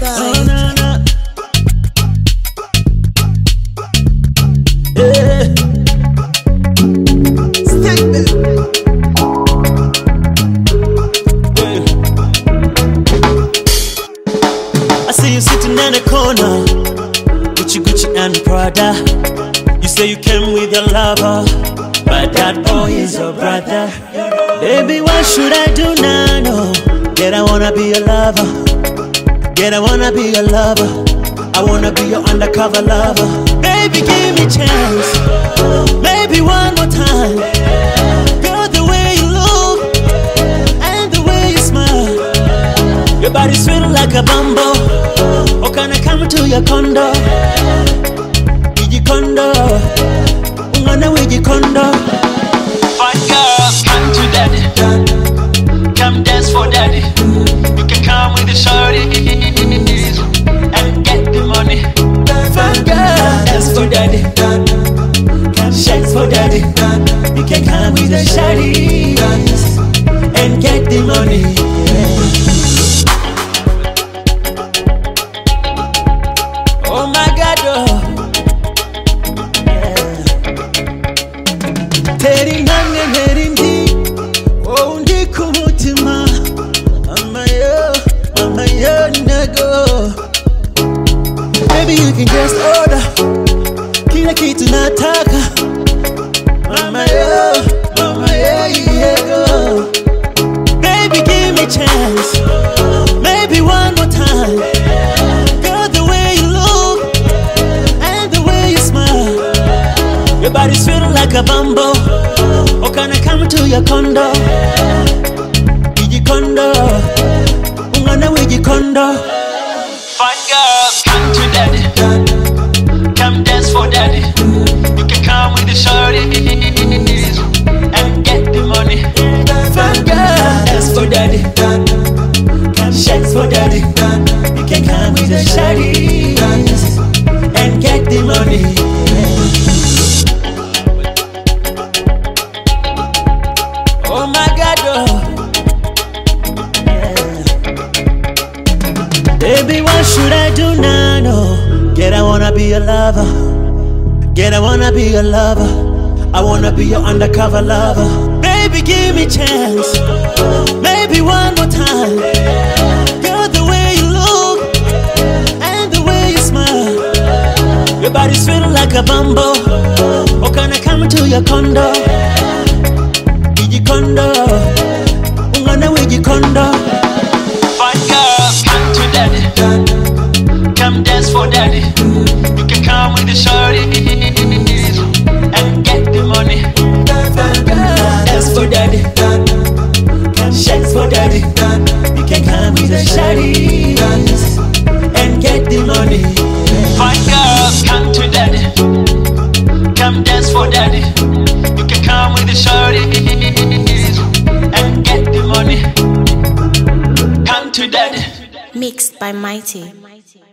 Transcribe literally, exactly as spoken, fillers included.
by Oh, nah, nah. Yeah. I see you sitting in the corner, Gucci, Gucci and Prada. You say you came with your lover, but that boy is your brother. Baby, what should I do now? No, yet I wanna be your lover. Yet I wanna be your lover. I wanna be your undercover lover. Baby, give me a chance. Maybe one more time. Girl, the way you look and the way you smile, your body's sweet like a bumbo. Oh, can I come to your condo? Wiji condo, ungana wiji condo. Fine girls, come to daddy. Come dance for daddy. You can come with the shorties and get the money. Fine girl, dance for daddy. Come shake for daddy. You can come with the shawties and get the money. Oh my God, oh. Yeah. Teri nange neri ndi, oh ndi kumutima. Mama yo, mama yo nego. Baby you can just order, kila kitu nataka. Mama yo, mama yo yego. Baby give me a chance, maybe one more time. Girl the way you look and the way you smile, your body's feeling like a bumbo. Oh, can I come to your condo? Wiji condo, ungana wiji condo. Fine girls, come to daddy. Come dance for daddy. You can come with the shorties and get the money. Fine girl, dance for daddy. Come shake for daddy. You can come with the shawties and get the money. Oh my God, oh. Yeah. Baby, what should I do now? No, get I wanna be your lover. Get I wanna be your lover. I wanna be your undercover lover. Baby, give me a chance. Maybe one more time. Girl, the way you look and the way you smile, your body's feeling like a bumbo. Oh, can I come to your condo? Wiji condo, ungana wiji condo. Fine girls, come to daddy. Come dance for daddy. You can come with the shorties and get the money. Dance for daddy. Come shake for daddy. You can come with the shawties and get the money. Fine girls, come to daddy. Come dance for daddy. You can come with the shorties and get the money. Come to daddy. mixed by Mighty.